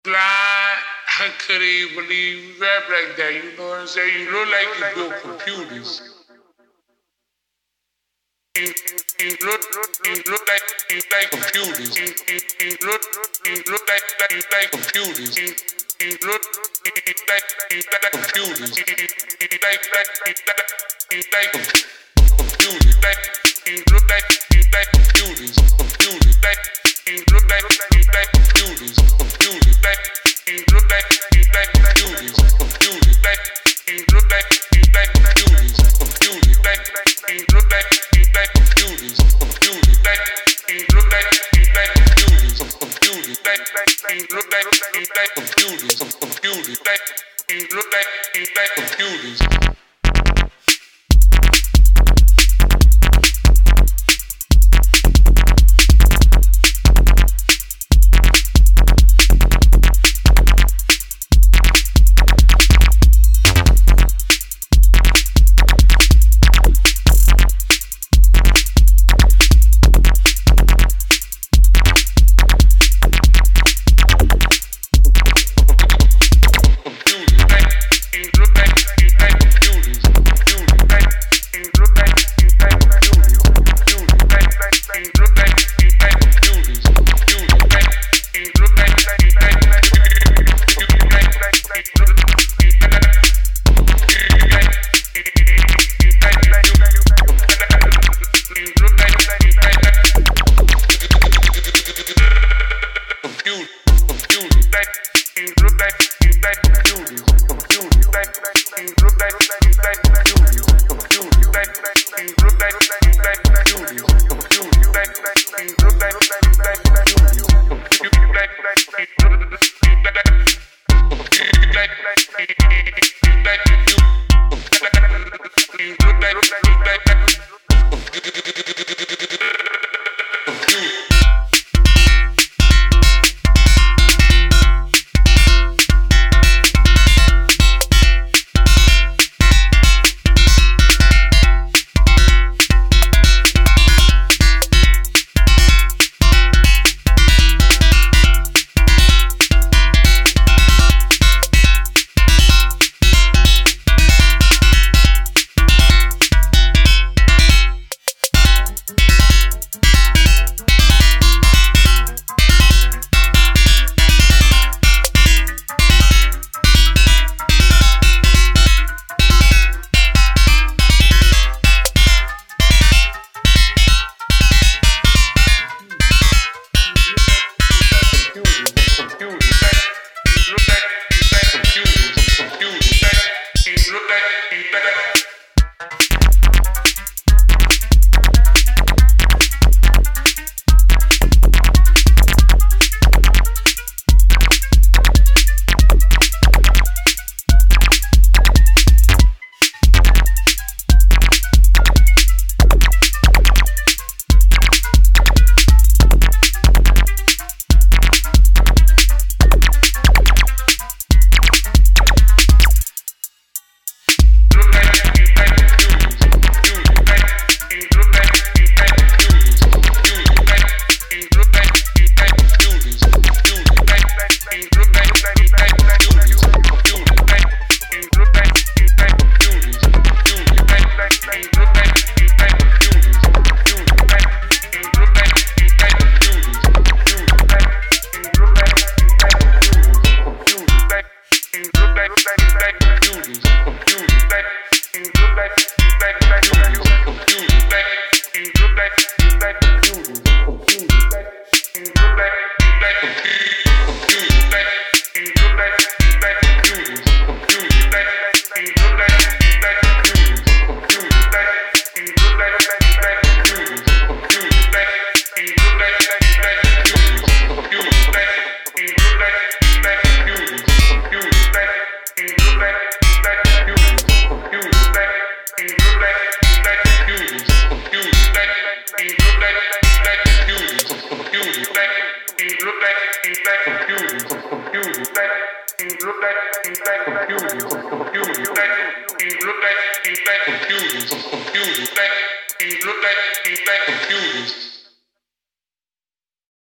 Blind, I couldn't even believe you rap like that, you know what I'm saying? You look like you built computers. You look like computers. You look like computers. You look like computers. You like computers. You look like computers. Computers. You look like computers. Computers. You look like computers. Computers. You look like computers. Computers. You look like computers. Computers. You look like computers. Computers. You look like computers. Computers. You look like computers. Computers.